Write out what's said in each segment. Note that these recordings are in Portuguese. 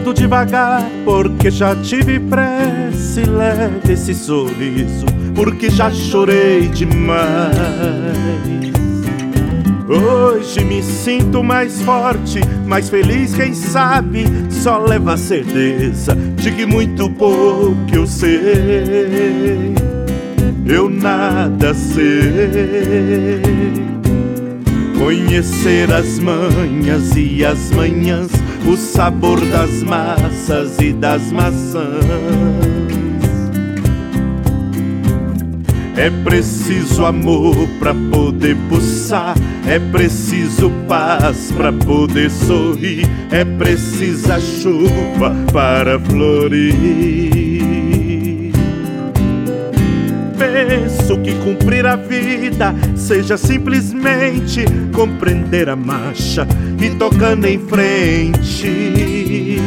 Ando devagar porque já tive pressa, e leve esse sorriso porque já chorei demais. Hoje me sinto mais forte, mais feliz, quem sabe só leva a certeza de que muito pouco eu sei. Eu nada sei. Conhecer as manhas e as manhãs, o sabor das massas e das maçãs. É preciso amor pra poder pulsar, é preciso paz pra poder sorrir, é precisa chuva para florir. Penso que cumprir a vida seja simplesmente compreender a marcha e tocando em frente.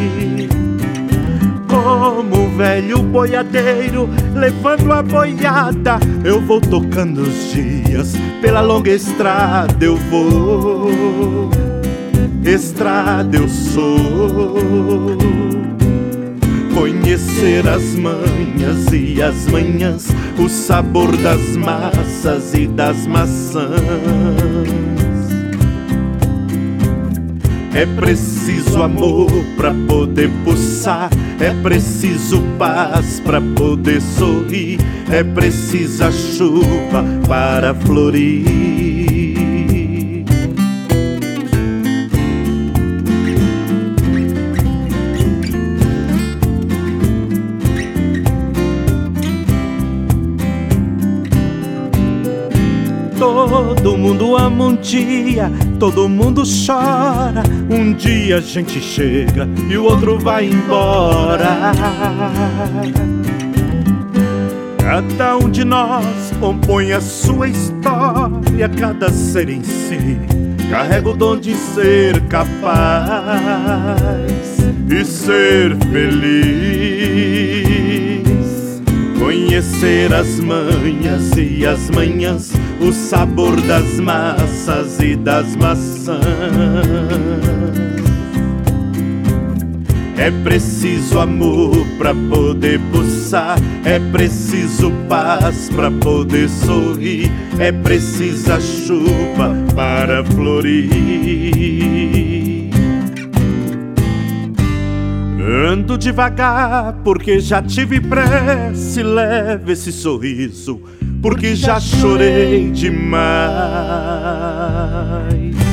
Como um velho boiadeiro levando a boiada, eu vou tocando os dias, pela longa estrada eu vou. Estrada eu sou. Conhecer as manhas e as manhãs, o sabor das massas e das maçãs. É preciso amor pra poder pulsar, é preciso paz pra poder sorrir, é precisa chuva para florir. Todo mundo ama um dia, todo mundo chora. Um dia a gente chega e o outro vai embora. Cada um de nós compõe a sua história, cada ser em si carrega o dom de ser capaz e ser feliz. Conhecer as manhas e as manhãs, o sabor das massas e das maçãs. É preciso amor pra poder pulsar, é preciso paz pra poder sorrir, é precisa chuva para florir. Ando devagar porque já tive pressa, e leve esse sorriso porque já chorei demais.